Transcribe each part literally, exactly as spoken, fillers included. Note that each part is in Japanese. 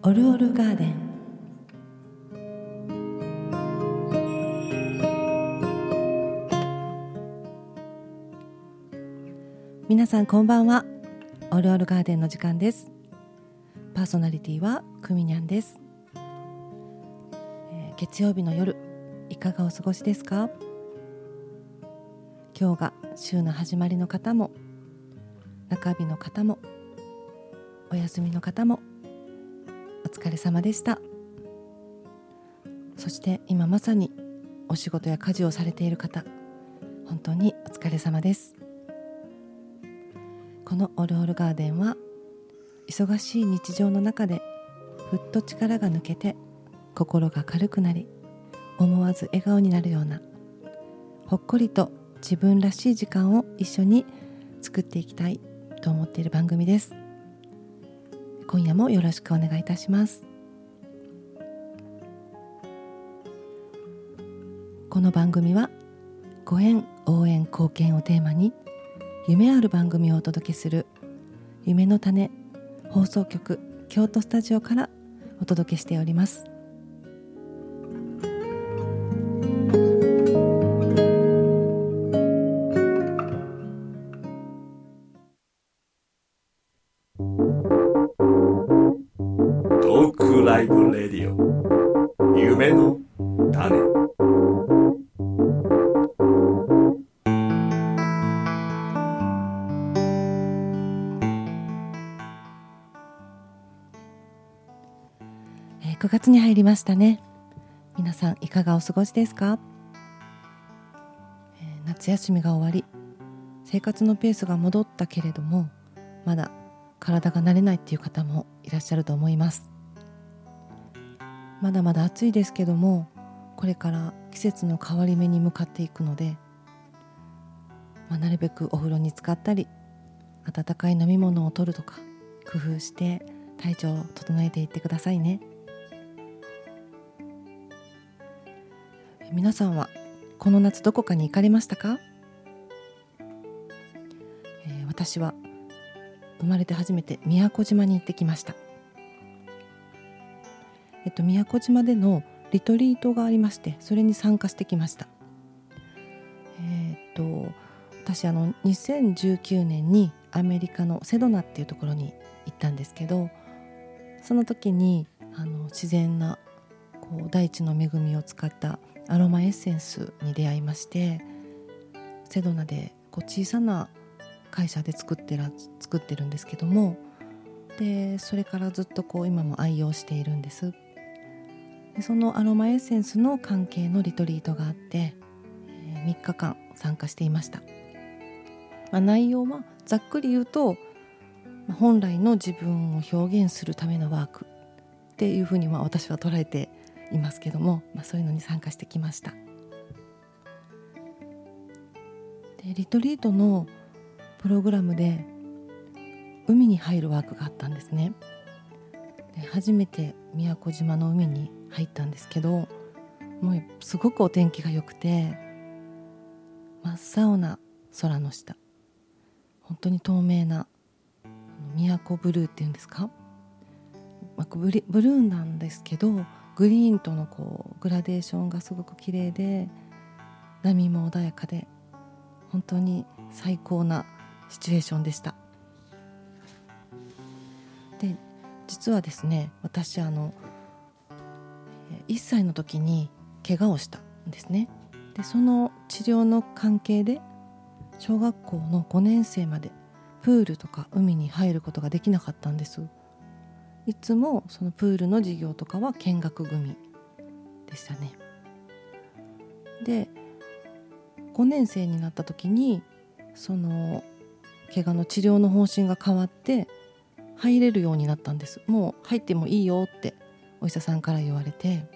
オルオルガーデン。皆さんこんばんは。オルオルガーデンの時間です。パーソナリティはクミニャンです。えー、月曜日の夜いかがお過ごしですか？今日が週の始まりの方も、中日の方も、お休みの方もお疲れ様でした。そして今まさにお仕事や家事をされている方、本当にお疲れ様です。このオルオルガーデンは忙しい日常の中でふっと力が抜けて心が軽くなり、思わず笑顔になるようなほっこりと自分らしい時間を一緒に作っていきたいと思っている番組です。今夜もよろしくお願いいたします。この番組はご縁、応援、貢献をテーマに夢ある番組をお届けする夢の種放送局京都スタジオからお届けしております。 トークライブレディオ夢の種。 くがつに入りましたね。皆さんいかがお過ごしですか？えー、夏休みが終わり、生活のペースが戻ったけれども、まだ体が慣れないっていう方もいらっしゃると思います。まだまだ暑いですけども、これから季節の変わり目に向かっていくので、まあ、なるべくお風呂に浸かったり、温かい飲み物を取るとか工夫して体調を整えていってくださいね。皆さんはこの夏どこかに行かれましたか？えー、私は生まれて初めて宮古島に行ってきました。えっと宮古島でのリトリートがありまして、それに参加してきました。えー、っと私あのにせんじゅうきゅうねんにアメリカのセドナっていうところに行ったんですけど、その時にあの自然なこう大地の恵みを使ったアロマエッセンスに出会いまして、セドナでこう小さな会社で作ってら作ってるんですけども、でそれからずっとこう今も愛用しているんです。でそのアロマエッセンスの関係のリトリートがあって、えー、みっかかん参加していました。まあ、内容はざっくり言うと、まあ、本来の自分を表現するためのワークっていうふうにまあ私は捉えていますけども、まあ、そういうのに参加してきました。でリトリートのプログラムで海に入るワークがあったんですね。で初めて宮古島の海に入ったんですけど、もうすごくお天気が良くて、真っ青な空の下、本当に透明な宮古ブルーっていうんですか、まあ、ブリ、ブルーなんですけどグリーンとのこうグラデーションがすごく綺麗で、波も穏やかで、本当に最高なシチュエーションでした。で実はですね、私あのいっさいの時に怪我をしたんですね。でその治療の関係で小学校のごねん生までプールとか海に入ることができなかったんです。いつもそのプールの授業とかは見学組でしたね。でごねん生になった時にその怪我の治療の方針が変わって入れるようになったんです。もう入ってもいいよってお医者さんから言われて、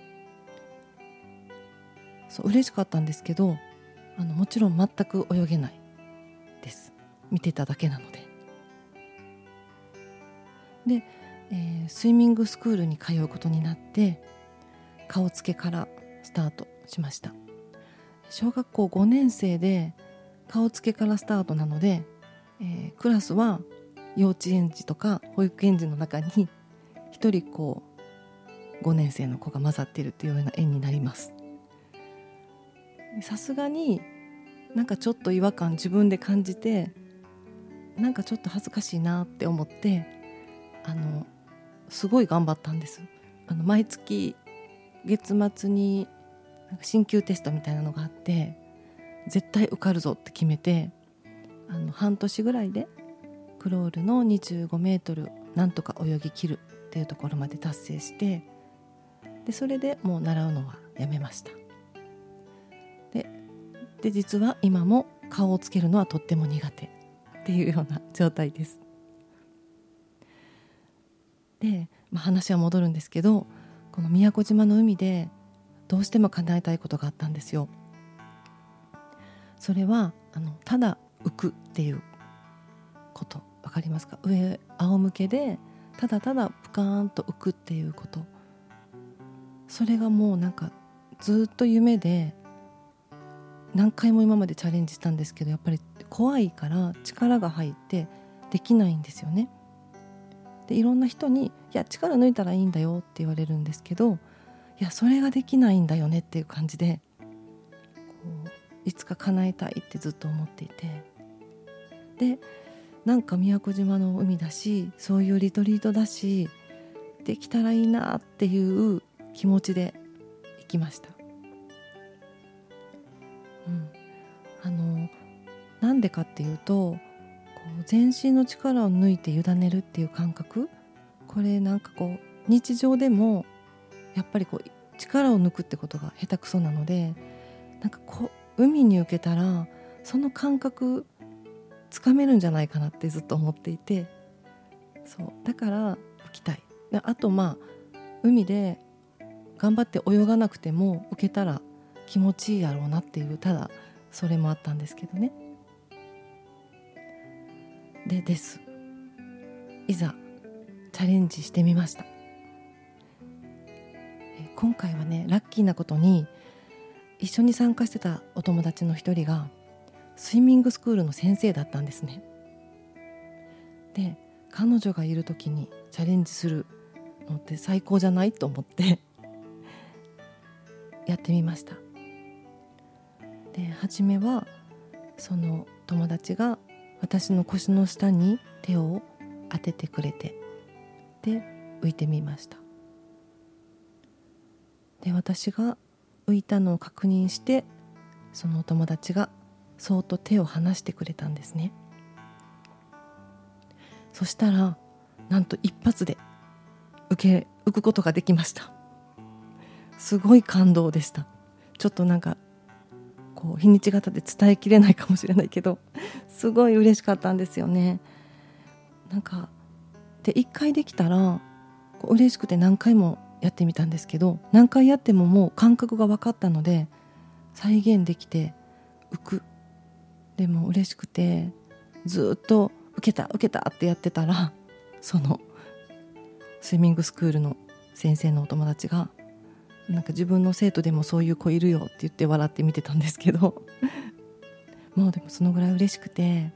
そう嬉しかったんですけど、あのもちろん全く泳げないです。見てただけなので。でえー、スイミングスクールに通うことになって、顔つけからスタートしました。小学校ごねん生で顔つけからスタートなので、えー、クラスは幼稚園児とか保育園児の中に一人こうごねん生の子が混ざっているっていうような絵になります。さすがになんかちょっと違和感自分で感じて、なんかちょっと恥ずかしいなって思って、あのすごい頑張ったんです。あの毎月月末になんか進級テストみたいなのがあって、絶対受かるぞって決めて、あの半年ぐらいでクロールのにじゅうごメートルなんとか泳ぎ切るっていうところまで達成して、でそれでもう習うのはやめました。で、で実は今も顔をつけるのはとっても苦手っていうような状態です。で、まあ、話は戻るんですけど、この宮古島の海でどうしても叶えたいことがあったんですよ。それはあのただ浮くっていうこと、わかりますか？上仰向けでただただぷかーんと浮くっていうこと、それがもうなんかずっと夢で、何回も今までチャレンジしたんですけど、やっぱり怖いから力が入ってできないんですよね。でいろんな人に、いや力抜いたらいいんだよって言われるんですけど、いやそれができないんだよねっていう感じで、こういつか叶えたいってずっと思っていて、でなんか宮古島の海だし、そういうリトリートだし、できたらいいなっていう気持ちで行きました。うん、あのなんでかっていうと、こう全身の力を抜いて委ねるっていう感覚、これなんかこう日常でもやっぱりこう力を抜くってことが下手くそなので、なんかこう海に受けたらその感覚つかめるんじゃないかなってずっと思っていて、そうだから浮きたい。であとまあ海で頑張って泳がなくても浮けたら気持ちいいやろうなっていう、ただそれもあったんですけどね。でですいざチャレンジしてみました。え今回はね、ラッキーなことに一緒に参加してたお友達の一人がスイミングスクールの先生だったんですね。で彼女がいる時にチャレンジするのって最高じゃないと思ってやってみました。で初めはその友達が私の腰の下に手を当ててくれて、で浮いてみました。で私が浮いたのを確認して、そのお友達がそーっと手を離してくれたんですね。そしたらなんと一発で浮け浮くことができました。すごい感動でした。ちょっとなんかこう日にち型で伝えきれないかもしれないけど、すごい嬉しかったんですよね。なんかで一回できたらこう嬉しくて何回もやってみたんですけど、何回やってももう感覚が分かったので再現できて浮く。でも嬉しくてずっと受けた受けたってやってたら、そのスイミングスクールの先生のお友達がなんか自分の生徒でもそういう子いるよって言って笑って見てたんですけどもうでもそのぐらい嬉しくて、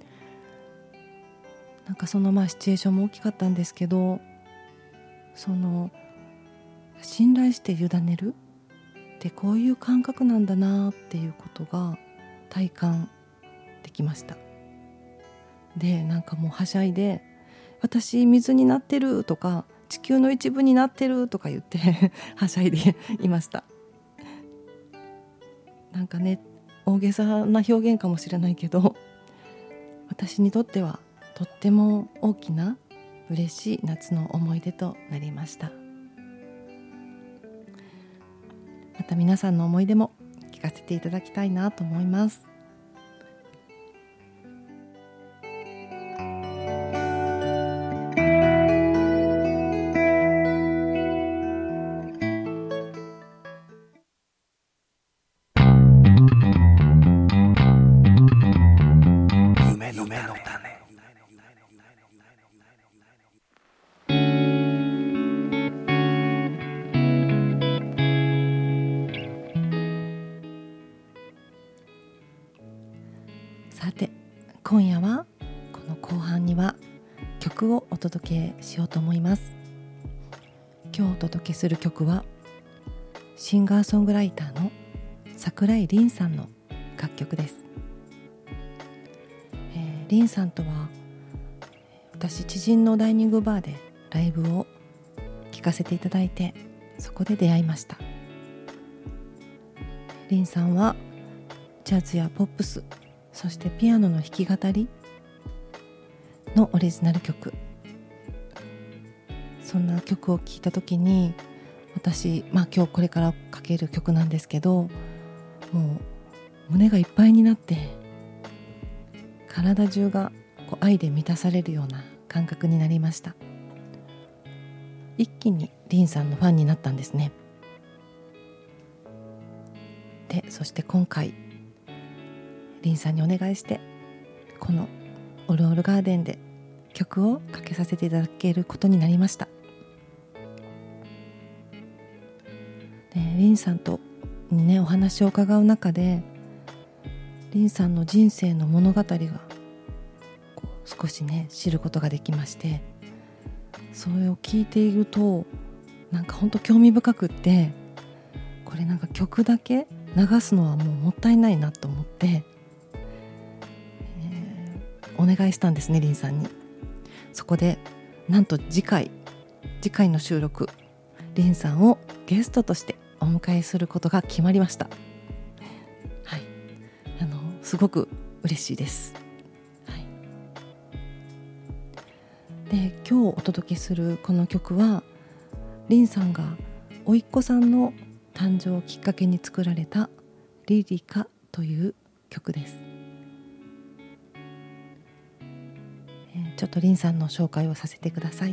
なんかそのまあシチュエーションも大きかったんですけど、その信頼して委ねるってこういう感覚なんだなっていうことが体感できました。でなんかもうはしゃいで、私水になってるとか地球の一部になってるとか言ってはしゃいでいました。なんかね、大げさな表現かもしれないけど、私にとってはとっても大きな嬉しい夏の思い出となりました。また皆さんの思い出も聞かせていただきたいなと思います。 夢の種。 さて今夜はこの後半には曲をお届けしようと思います。 今日お届けする曲はシンガーソングライターの桜井凛さんの楽曲です。えー、凛さんとは私知人のダイニングバーでライブを聴かせていただいて、そこで出会いました。凛さんはジャズやポップス、そしてピアノの弾き語りのオリジナル曲、そんな曲を聴いた時に私、まあ今日これからかける曲なんですけど、もう胸がいっぱいになって体中がこう愛で満たされるような感覚になりました。一気に凛さんのファンになったんですね。で、そして今回凛さんにお願いしてこのオルオルガーデンで曲をかけさせていただけることになりました。で、凛さんとにねお話を伺う中で凛さんの人生の物語がこう少しね知ることができまして、それを聞いているとなんか本当興味深くって、これなんか曲だけ流すのはもうもったいないなと思って、えー、お願いしたんですね、凛さんに。そこでなんと次回次回の収録、凛さんをゲストとしてお迎えすることが決まりました。はい、あのすごく嬉しいです。はい、で、今日お届けするこの曲は凛さんが甥っ子さんの誕生をきっかけに作られたリリカという曲です。えー、ちょっと凛さんの紹介をさせてください。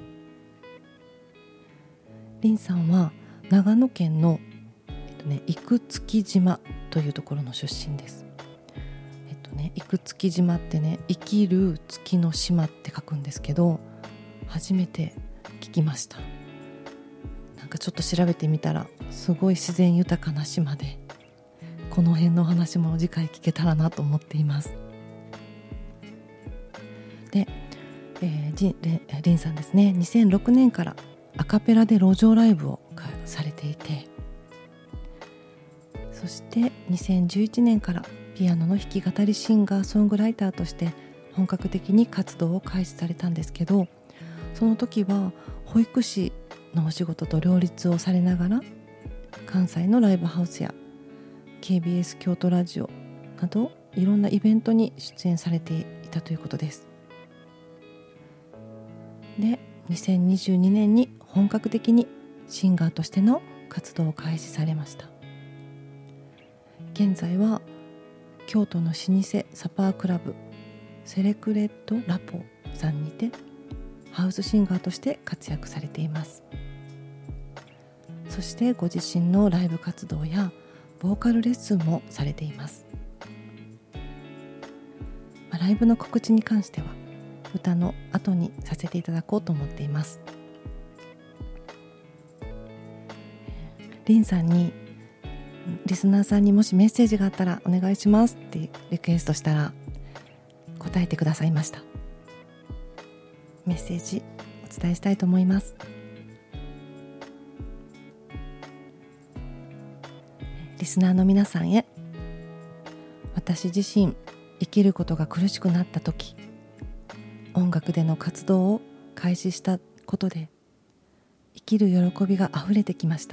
凛さんは長野県の、えっとね、生月島というところの出身です。えっとね、生月島ってね、生きる月の島って書くんですけど、初めて聞きました。なんかちょっと調べてみたらすごい自然豊かな島で、この辺のお話も次回聞けたらなと思っています。で、えー、凛さんですね、にせんろくねんからアカペラで路上ライブをされていて、そしてにせんじゅういちねんからピアノの弾き語りシンガーソングライターとして本格的に活動を開始されたんですけど、その時は保育士のお仕事と両立をされながら関西のライブハウスや ケービーエス 京都ラジオなどいろんなイベントに出演されていたということです。で、にせんにじゅうにねんに本格的にシンガーとしての活動を開始されました。現在は京都の老舗サパークラブセレクレットラポさんにてハウスシンガーとして活躍されています。そしてご自身のライブ活動やボーカルレッスンもされています。まあ、ライブの告知に関しては歌の後にさせていただこうと思っています。凛さんに、リスナーさんにもしメッセージがあったらお願いしますってリクエストしたら答えてくださいました。メッセージお伝えしたいと思います。リスナーの皆さんへ、私自身生きることが苦しくなった時、音楽での活動を開始したことで生きる喜びがあふれてきました。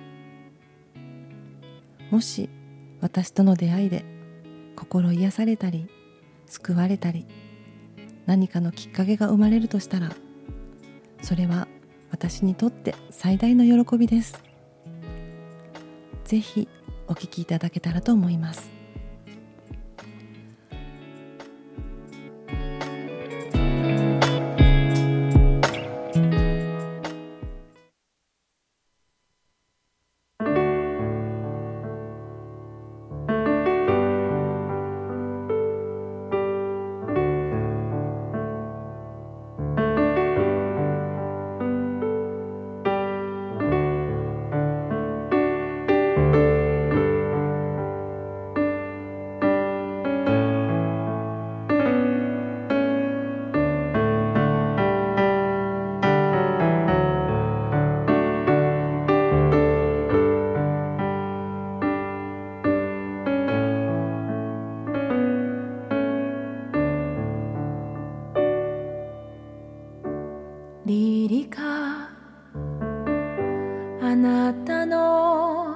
もし私との出会いで心癒されたり救われたり何かのきっかけが生まれるとしたら、それは私にとって最大の喜びです。ぜひお聞きいただけたらと思います。 の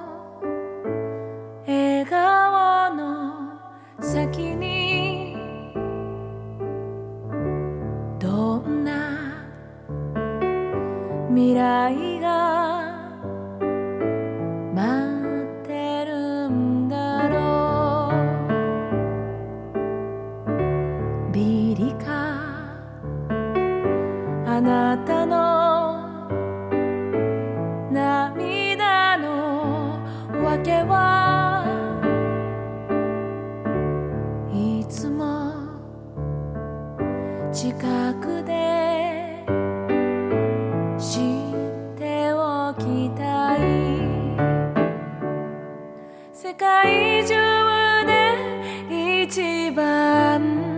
笑顔の先にどんな未来が待ってるんだろう。ビリカ、あなたの涙のわけはいつも近くで知っておきたい。世界中で一番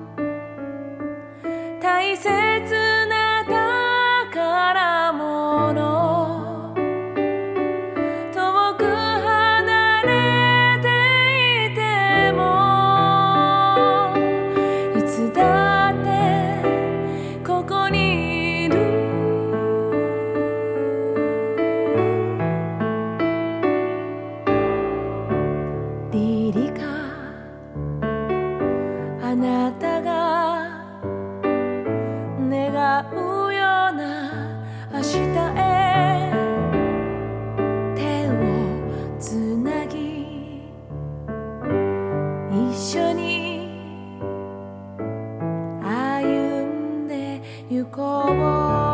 大切な宝物、遠く離れていてもいつだってここにいる。リリカ、あなたが願うような明日へ手をつなぎ一緒に歩んでゆこう。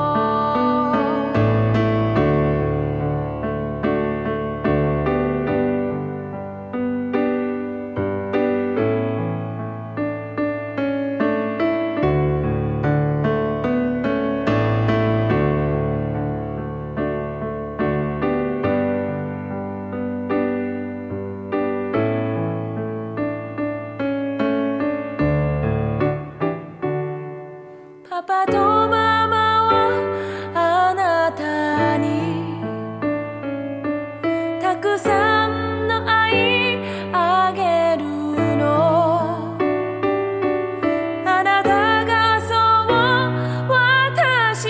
パパとママはあなたにたくさんの愛あげるの。あなたがそう私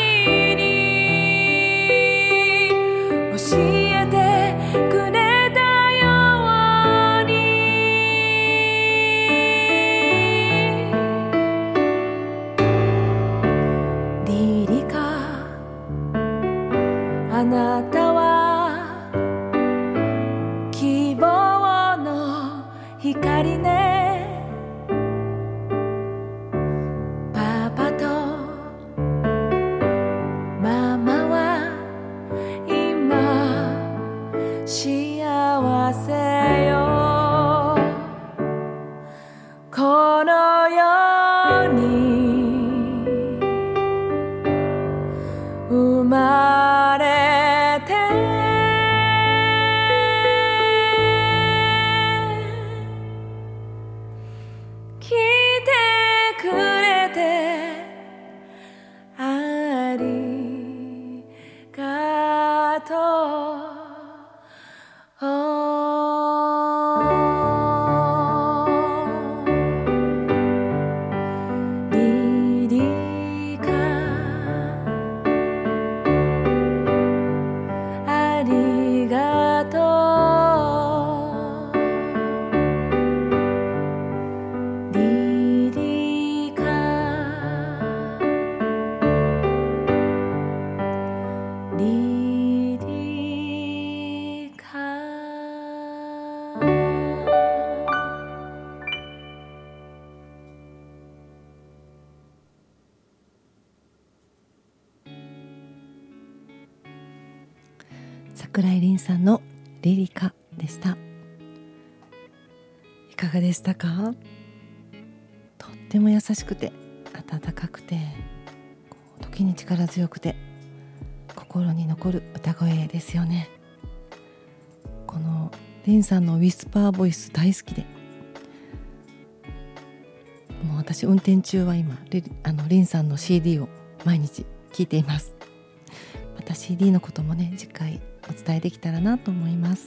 に教えてくれたように。リリカ、あなたは希望の光ね。パパとママは今幸せよ。この世に生まれて来てくれてありがとう。リリカ、ありがとう。リリカ、リリカ。 桜井凛さんのリリカでした。いかがでしたか？とっても優しくて温かくて、こう時に力強くて心に残る歌声ですよね。この凛さんのウィスパーボイス大好きで、もう私運転中は今あの凛さんの シーディー を毎日聴いています。また シーディー のこともね、次回お伝えできたらなと思います。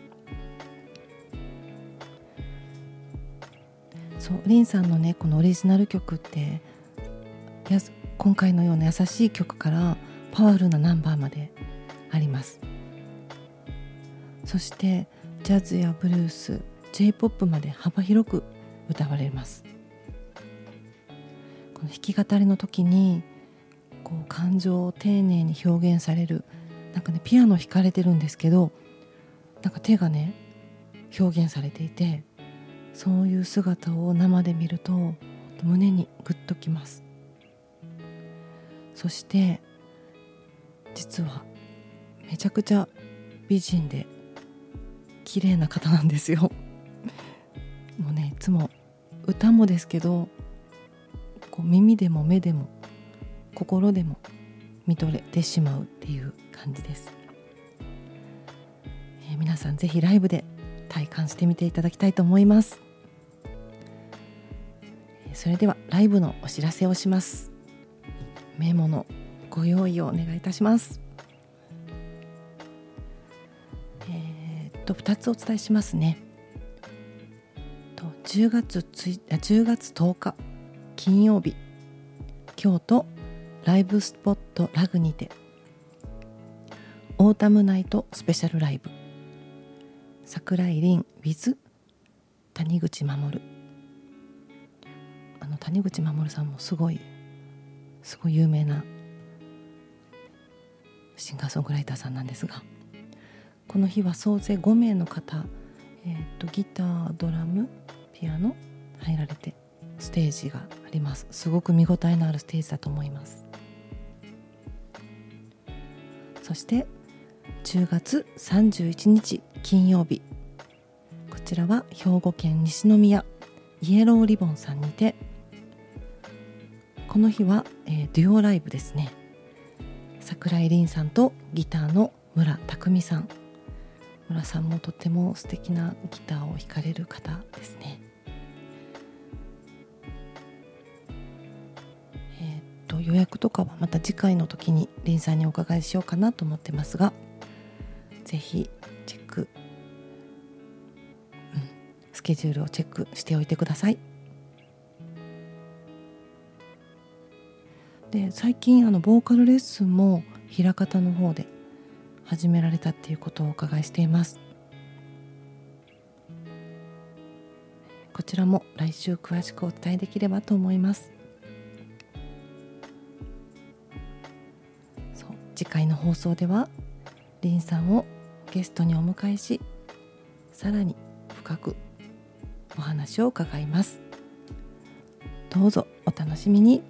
そう、凛さんのねこのオリジナル曲ってや今回のような優しい曲からパワフルなナンバーまであります。 そしてジャズやブルース、 ジェイポップ まで幅広く歌われます。この弾き語りの時にこう感情を丁寧に表現される、なんかねピアノ弾かれてるんですけど、なんか手がね表現されていて、そういう姿を生で見ると胸にグッときます。そして実はめちゃくちゃ美人で綺麗な方なんですよ。もうねいつも歌もですけど、こう耳でも目でも心でも見とれてしまうっていう感じです。えー、皆さんぜひライブで体感してみていただきたいと思います。えー、それではライブのお知らせをします。メモのご用意をお願いいたします。えー、っとふたつお伝えしますね。とじゅうがつとおか金曜日、京都ライブスポットラグにてオータムナイトスペシャルライブ、桜井凛 with 谷口守。あの谷口守さんもすごいすごい有名なシンガーソングライターさんなんですが、この日は総勢ごめいの方、えー、とギター、ドラム、ピアノ入られてステージがあります。すごく見応えのあるステージだと思います。そしてじゅうがつさんじゅういちにち金曜日、こちらは兵庫県西宮イエローリボンさんにて、この日は、えー、デュオライブですね。桜井凛さんとギターの村匠さん。村さんもとても素敵なギターを弾かれる方ですね。えー、っと予約とかはまた次回の時に凛さんにお伺いしようかなと思ってますが、ぜひチェック、うん、スケジュールをチェックしておいてください。で最近あのボーカルレッスンも枚方の方で始められたっていうことをお伺いしています。こちらも来週詳しくお伝えできればと思います。そう次回の放送では凛さんをゲストにお迎えし、さらに深くお話を伺います。どうぞお楽しみに。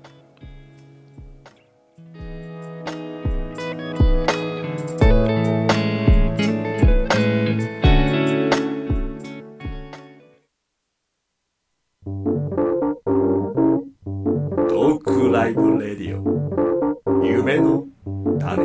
トークライブレディオ、夢の種。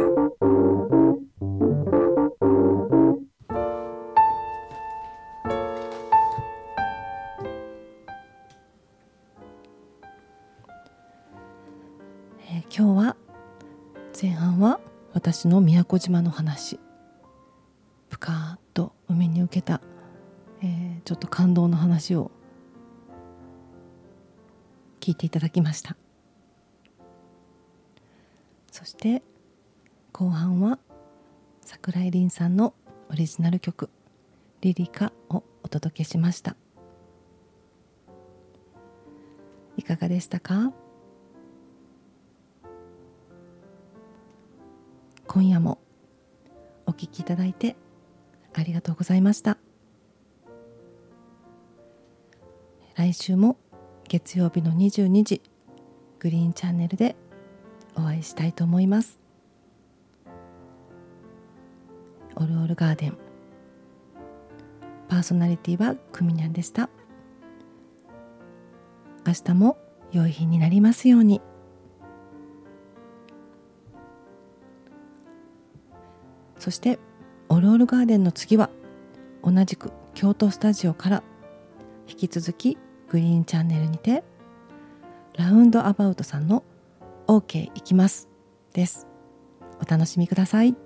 えー、今日は前半は私の宮古島の話、深ーっと海に受けた、えー、ちょっと感動の話を聞いていただきました。そして後半は桜井凛さんのオリジナル曲リリカをお届けしました。いかがでしたか？今夜もお聞きいただいてありがとうございました。来週も月曜日のにじゅうにじグリーンチャンネルでお会いしたいと思います。オルオルガーデン、パーソナリティはクミニャンでした。明日も良い日になりますように。そしてオルオルガーデンの次は同じく京都スタジオから引き続きグリーンチャンネルにてラウンドアバウトさんの OK 行きますです。お楽しみください。